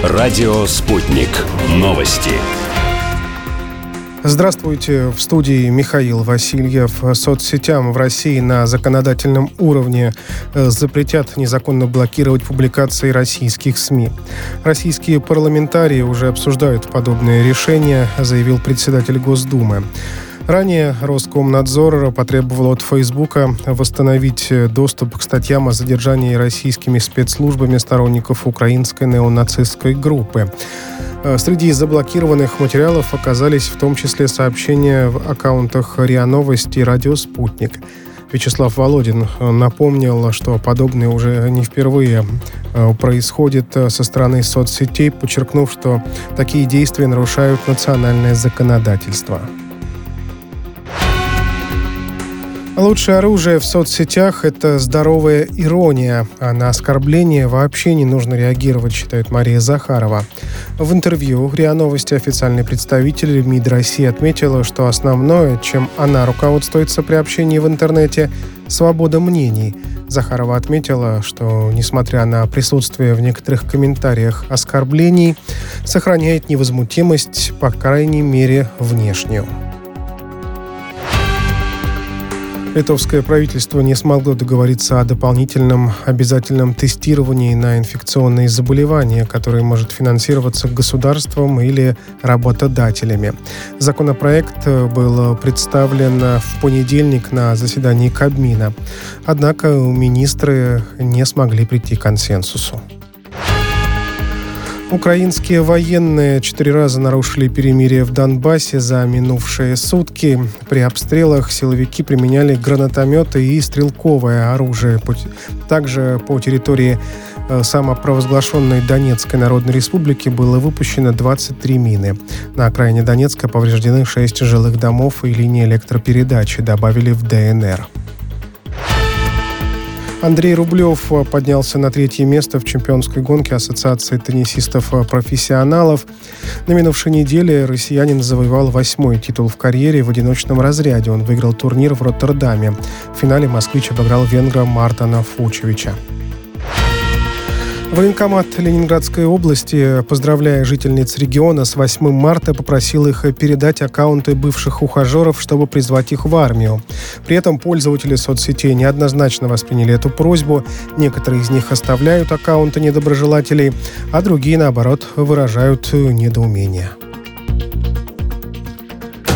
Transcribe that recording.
Радио «Спутник». Новости. Здравствуйте, в студии Михаил Васильев. Соцсетям в России на законодательном уровне запретят незаконно блокировать публикации российских СМИ. Российские парламентарии уже обсуждают подобные решения, заявил председатель Госдумы. Ранее Роскомнадзор потребовал от Фейсбука восстановить доступ к статьям о задержании российскими спецслужбами сторонников украинской неонацистской группы. Среди заблокированных материалов оказались в том числе сообщения в аккаунтах РИА Новости и Радио «Спутник». Вячеслав Володин напомнил, что подобное уже не впервые происходит со стороны соцсетей, подчеркнув, что такие действия нарушают национальное законодательство. Лучшее оружие в соцсетях – это здоровая ирония, а на оскорбление вообще не нужно реагировать, считает Мария Захарова. В интервью РИА Новости официальный представитель МИД России отметила, что основное, чем она руководствуется при общении в интернете – свобода мнений. Захарова отметила, что, несмотря на присутствие в некоторых комментариях оскорблений, сохраняет невозмутимость, по крайней мере, внешнюю. Литовское правительство не смогло договориться о дополнительном обязательном тестировании на инфекционные заболевания, которое может финансироваться государством или работодателями. Законопроект был представлен в понедельник на заседании Кабмина. Однако министры не смогли прийти к консенсусу. Украинские военные 4 раза нарушили перемирие в Донбассе за минувшие сутки. При обстрелах силовики применяли гранатометы и стрелковое оружие. Также по территории самопровозглашенной Донецкой Народной Республики было выпущено 23 мины. На окраине Донецка повреждены 6 жилых домов и линии электропередачи, добавили в ДНР. Андрей Рублев поднялся на 3-е место в чемпионской гонке Ассоциации теннисистов-профессионалов. На минувшей неделе россиянин завоевал 8-й титул в карьере в одиночном разряде. Он выиграл турнир в Роттердаме. В финале москвич обыграл венгра Мартана Фучевича. Военкомат Ленинградской области, поздравляя жительниц региона с 8 марта, попросил их передать аккаунты бывших ухажеров, чтобы призвать их в армию. При этом пользователи соцсетей неоднозначно восприняли эту просьбу. Некоторые из них оставляют аккаунты недоброжелателей, а другие, наоборот, выражают недоумение.